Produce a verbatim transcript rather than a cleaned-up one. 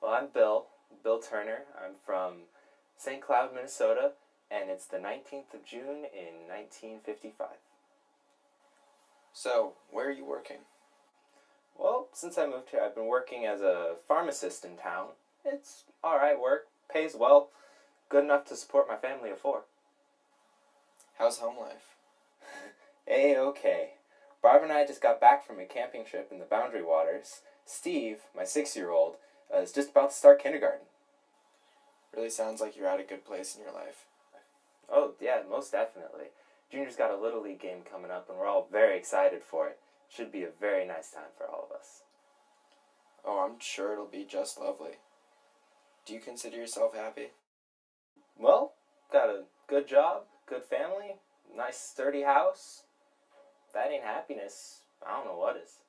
Well, I'm Bill, Bill Turner. I'm from Saint Cloud, Minnesota, and it's the nineteenth of June in nineteen fifty-five. So, where are you working? Well, since I moved here, I've been working as a pharmacist in town. It's alright work, pays well, good enough to support my family of four. How's home life? A-okay. Barb and I just got back from a camping trip in the Boundary Waters. Steve, my six-year-old, uh, is just about to start kindergarten. Really sounds like you're at a good place in your life. Oh, yeah, most definitely. Junior's got a Little League game coming up, and we're all very excited for it. Should be a very nice time for all of us. Oh, I'm sure it'll be just lovely. Do you consider yourself happy? Well, got a good job, good family, nice sturdy house. If that ain't happiness, I don't know what is.